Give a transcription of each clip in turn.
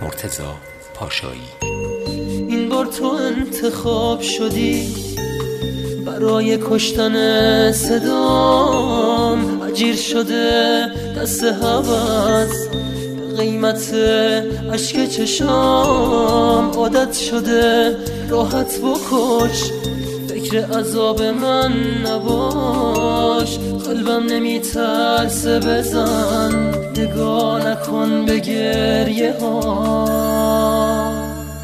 مرتضی پاشایی. این بار تو انتخاب شدی برای کشتن صدام، اجیر شده دست هوس قیمت اشک چشام، عادت شده راحت بکش فکر عذاب من نباش، قلبم نمیترسه بزن نگاه نکن به گریه هاش،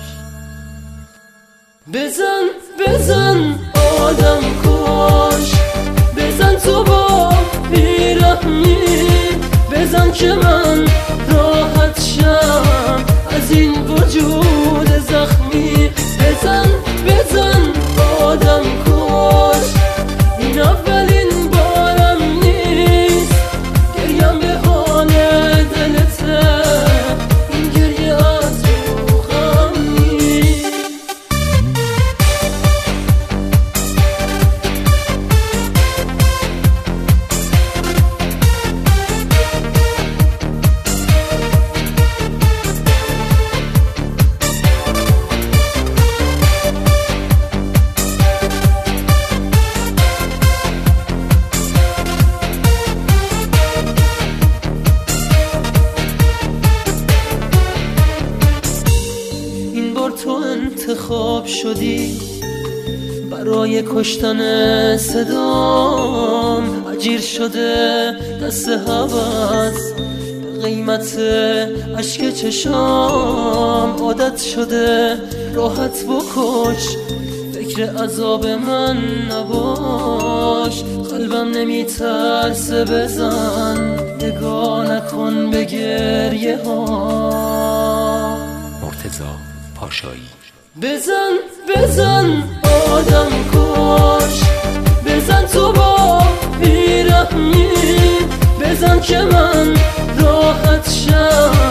بزن بزن آدم کش، بزن تو با بیرحمی، بزن که من راحت شم از این وجود زخمی، بزن بزن آدم کش، این اولین بارم نیست گریم به حال دلته، این گریه از روحم نیست. تو انتخاب شدی برای کشتن صدام، اجیر شده دست هوس قیمت اشک چشام، عادت شده راحت بکش فکر عذاب من نباش، قلبم نمیترسه بزن نگاه نکن به گریه ها. مرتضی پاشایی. بزن بزن آدم کش، بزن تو با بیرحمی، بزن که من راحت شم